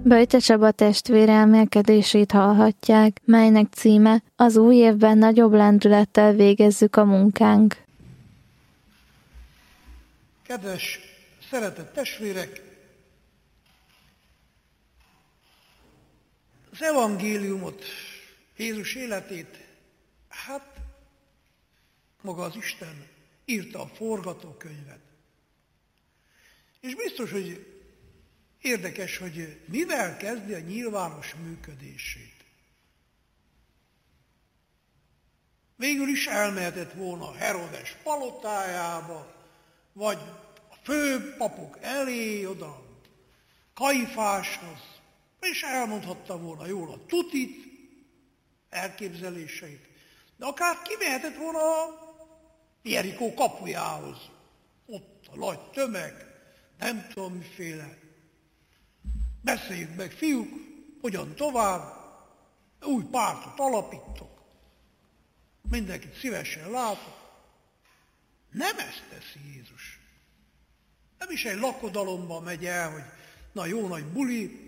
Böjte Csaba testvér elmélkedését hallhatják, melynek címe: az új évben nagyobb lendülettel végezzük a munkánk. Kedves, szeretett testvérek! Az evangéliumot, Jézus életét, maga az Isten írta a forgatókönyvet. És biztos, hogy érdekes, hogy mivel kezdi a nyilvános működését. Végül is elmehetett volna Herodes palotájába, vagy a főpapok elé, oda Kajfáshoz, és elmondhatta volna jól a tutit, elképzeléseit. De akár kimehetett volna Jerikó kapujához. Ott a nagy tömeg, nem tudom miféle. Beszéljük meg, fiúk, hogyan tovább, új pártot alapítok. Mindenkit szívesen látok. Nem ezt teszi Jézus. Nem is egy lakodalomba megy el, hogy na jó nagy buli.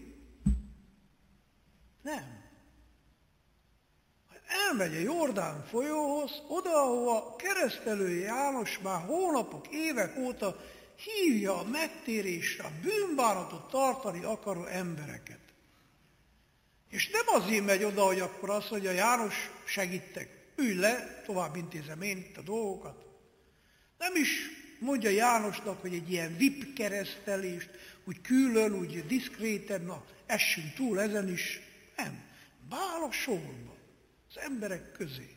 Nem. Elmegy a Jordán folyóhoz, oda, ahova Keresztelő János már hónapok, évek óta hívja a megtérésre, a bűnbánatot tartani akaró embereket. És nem azért megy oda, hogy akkor azt mondja, János, segítek, ülj le, tovább intézem én itt a dolgokat. Nem is mondja Jánosnak, hogy egy ilyen VIP keresztelést, úgy külön, úgy diszkréten, na, essünk túl ezen is. Nem. Bál a sorba, az emberek közé.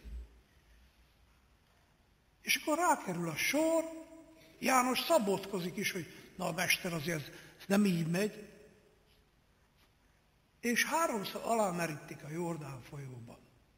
És akkor rákerül a sor, János szabotkozik is, hogy na a mester azért ez nem így megy. És 3-szor alámerítik a Jordán folyóban.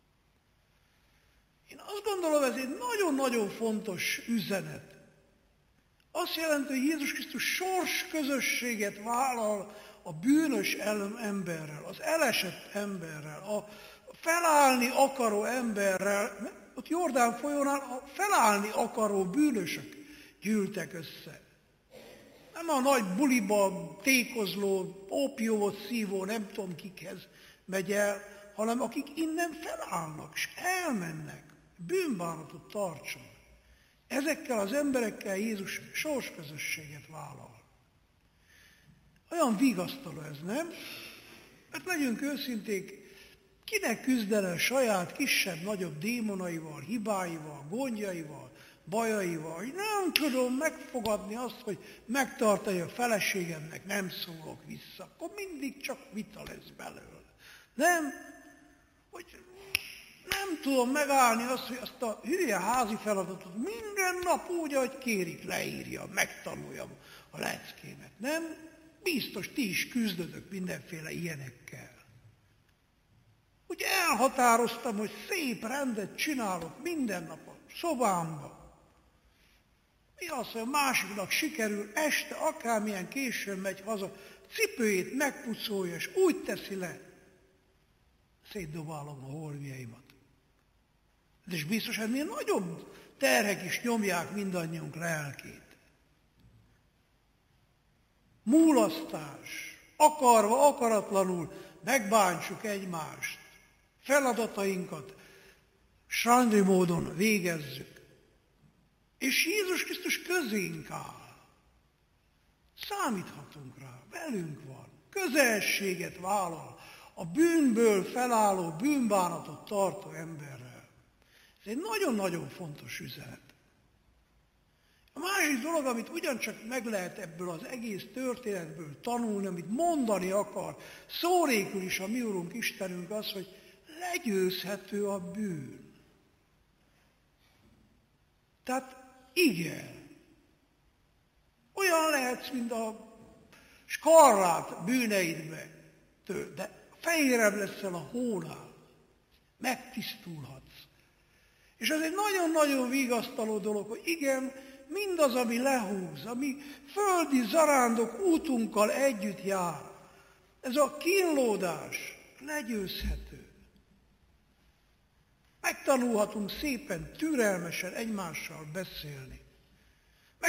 Én azt gondolom, ez egy nagyon-nagyon fontos üzenet. Azt jelenti, hogy Jézus Krisztus sors közösséget vállal a bűnös emberrel, az elesett emberrel, a felállni akaró emberrel. Ott Jordán folyónál a felállni akaró bűnösök gyűltek össze. Nem a nagy buliba tékozló, ópiumot szívó, nem tudom kikhez megy el, hanem akik innen felállnak, és elmennek, bűnbánatot tartson. Ezekkel az emberekkel Jézus sorsközösséget vállal. Olyan vigasztaló ez, nem? Mert legyünk őszinték, kinek küzdene a saját kisebb-nagyobb démonaival, hibáival, gondjaival, bajaival, hogy nem tudom megfogadni azt, hogy megtartani a feleségemnek, nem szólok vissza. Akkor mindig csak vita lesz belőle. Nem? Hogy nem tudom megállni azt, hogy azt a hülye házi feladatot minden nap úgy, ahogy kérik, leírja, megtanuljam a leckémet. Nem? Biztos ti is küzdötök mindenféle ilyenekkel. Úgy elhatároztam, hogy szép rendet csinálok minden nap a szobámba. Mi az, hogy a másiknak sikerül, este akármilyen későn megy haza, cipőjét megpucolja, és úgy teszi le, szétdobálom a holmjaimat. És biztos, ennél nagyobb terhek is nyomják mindannyiunk lelkét. Múlasztás, akarva, akaratlanul megbántsuk egymást, feladatainkat sándor módon végezzük. És Jézus Krisztus közénk áll. Számíthatunk rá, velünk van, közelséget vállal a bűnből felálló, bűnbánatot tartó emberrel. Ez egy nagyon-nagyon fontos üzenet. A másik dolog, amit ugyancsak meg lehet ebből az egész történetből tanulni, amit mondani akar, szórékül is a mi Urunk Istenünk az, hogy legyőzhető a bűn. Tehát igen, olyan lehetsz, mint a skarlát bűneidbe, de fehérebb leszel a hónál, megtisztulhatsz. És ez egy nagyon-nagyon vigasztaló dolog, hogy igen, mindaz, ami lehúz, ami földi zarándok útunkkal együtt jár, ez a kínlódás legyőzhető. Megtanulhatunk szépen, türelmesen egymással beszélni.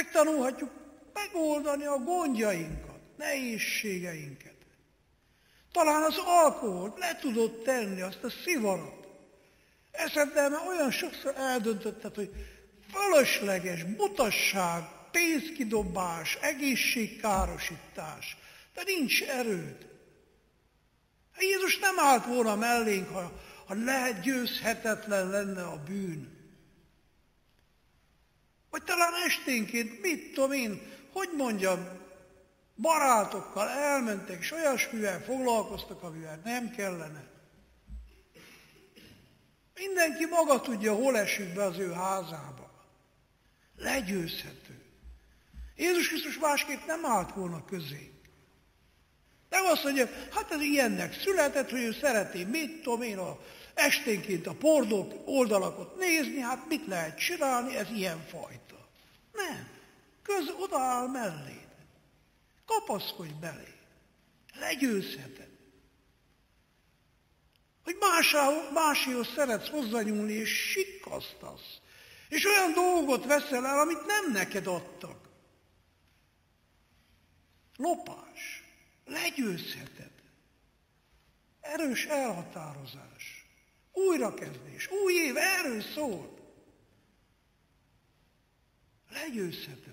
Megtanulhatjuk megoldani a gondjainkat, nehézségeinket. Talán az alkoholt le tudod tenni, azt a szivarat. Eszeddel már olyan sokszor eldöntötted, hogy fölösleges, butasság, pénzkidobás, egészségkárosítás, de nincs erőd. Jézus nem állt volna mellénk, ha legyőzhetetlen lenne a bűn. Vagy talán esténként, mit tudom én, hogy mondjam, barátokkal elmentek, és olyasmivel foglalkoztak, amivel nem kellene. Mindenki maga tudja, hol esik be az ő házába. Legyőzhető. Jézus Krisztus másképp nem állt volna közénk. Nem azt mondja, hát ez ilyennek született, hogy ő szereti, mit tudom én, esténként a pornó oldalakot nézni, hát mit lehet csinálni, ez ilyen fajta. Nem. Odaáll melléd. Kapaszkodj belé. Legyőzheted. Hogy máséhoz szeretsz hozzányúlni, és sikkasztasz. És olyan dolgot veszel el, amit nem neked adtak. Lopás. Legyőzheted. Erős elhatározás. Újrakezdés. Új év erről szól. Legyőzheted.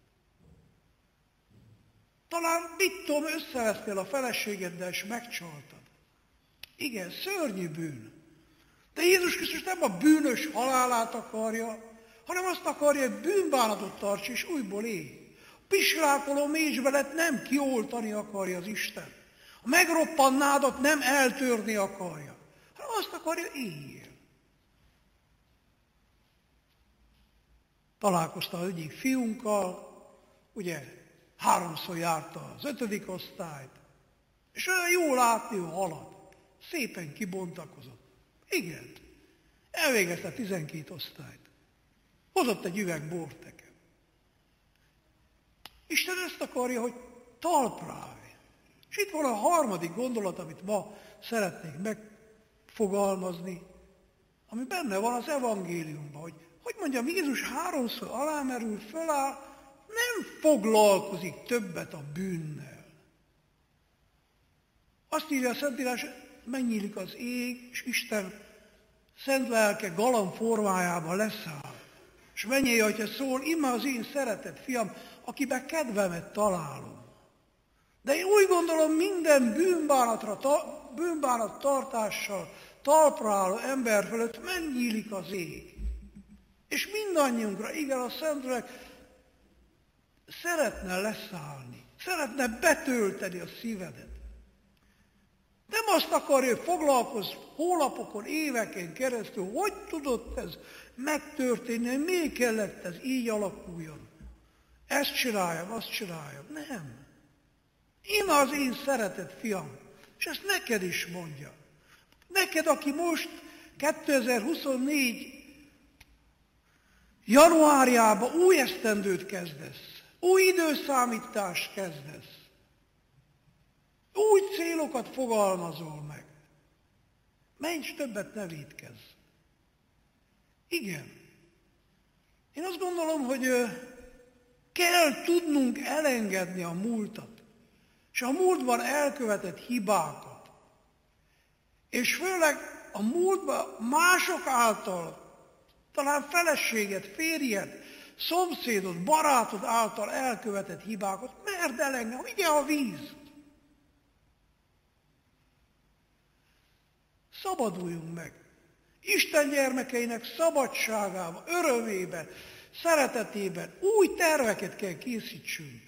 Talán, mit tudom, összevesztél a feleségeddel, és megcsaltad. Igen, szörnyű bűn. De Jézus Krisztus nem a bűnös halálát akarja, hanem azt akarja, hogy bűnbánatot tarts, és újból élj. A pislákoló mécsbelet nem kioltani akarja az Isten. A megroppannádat nem eltörni akarja, hanem azt akarja, éljél. Találkoztam az egyik fiunkkal, ugye 3-szor járta az 5. osztályt, és olyan jó látni, hogy halad. Szépen kibontakozott. Igen, elvégezte 12 osztályt. Hozott egy üveg bort nekem. Isten ezt akarja, hogy talpra állj. És itt van a harmadik gondolat, amit ma szeretnék megfogalmazni, ami benne van az evangéliumban, hogy mondjam, Jézus 3-szor alámerül, föláll, nem foglalkozik többet a bűnnel. Azt írja a Szentírás, megnyílik az ég, és Isten szent lelke galamb formájában leszáll. És mennyei atya szól, íme az én szeretett fiam, akiben kedvemet találom. De én úgy gondolom, minden bűnbánat tartással talpra álló ember fölött megnyílik az ég. És mindannyiunkra, igen, a Szentlélek szeretne leszállni, szeretne betölteni a szívedet. Nem azt akarja, hogy foglalkozz hónapokon, éveken keresztül, hogy tudott ez megtörténni, miért kellett ez így alakuljon. Ezt csináljam, azt csináljam. Nem. Én az én szeretett fiam, és ezt neked is mondja. Neked, aki most 2024 januárjában új esztendőt kezdesz, új időszámítást kezdesz, új célokat fogalmazol meg. Menj, többet ne vétkezz. Igen. Én azt gondolom, hogy kell tudnunk elengedni a múltat, és a múltban elkövetett hibákat. És főleg a múltban mások által, talán feleséged, férjed, szomszédod, barátod által elkövetett hibákat, merd elengedni, vigye a víz. Szabaduljunk meg. Isten gyermekeinek szabadságában, örömében, szeretetében új terveket kell készítsünk.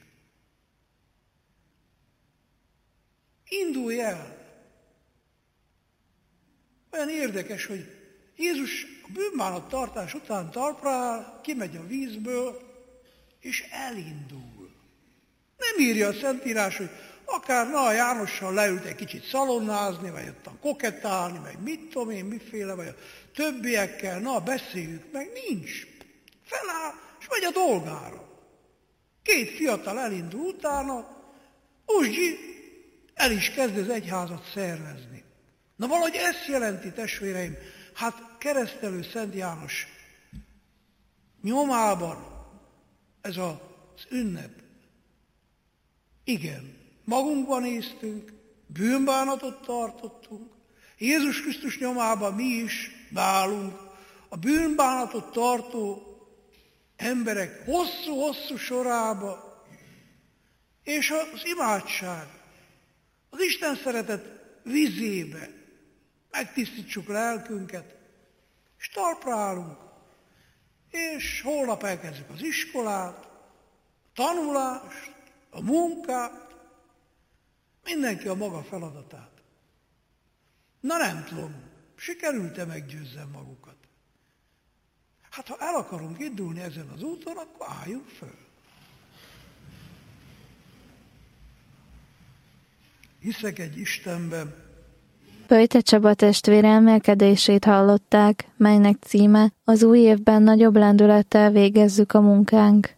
Indulj el! Olyan érdekes, hogy Jézus a bűnbánat tartás után talpra áll, kimegy a vízből, és elindul. Nem írja a Szentírás, hogy akár a Jánossal leült egy kicsit szalonnázni, vagy ottan kokettálni, meg mit tudom én, miféle, vagy a többiekkel, beszéljük meg, nincs. Feláll, és megy a dolgára. 2 fiatal elindul utána, Uzsgyi el is kezd az egyházat szervezni. Na valahogy ezt jelenti, testvéreim, hát keresztelő Szent János nyomában ez az ünnep. Igen, magunkban néztünk, bűnbánatot tartottunk. Jézus Krisztus nyomában mi is beállunk a bűnbánatot tartó emberek hosszú-hosszú sorába, és az imádság, az Isten szeretet vizébe megtisztítsuk lelkünket, és talpra állunk, és holnap elkezdjük az iskolát, a tanulást, a munkát, mindenki a maga feladatát. Na nem tudom, sikerült-e meggyőzzem magukat? Hát ha el akarunk indulni ezen az úton, akkor álljunk föl. Hiszek egy Istenben. Pöjte Csaba testvér emelkedését hallották, melynek címe: az új évben nagyobb lendülettel végezzük a munkánk.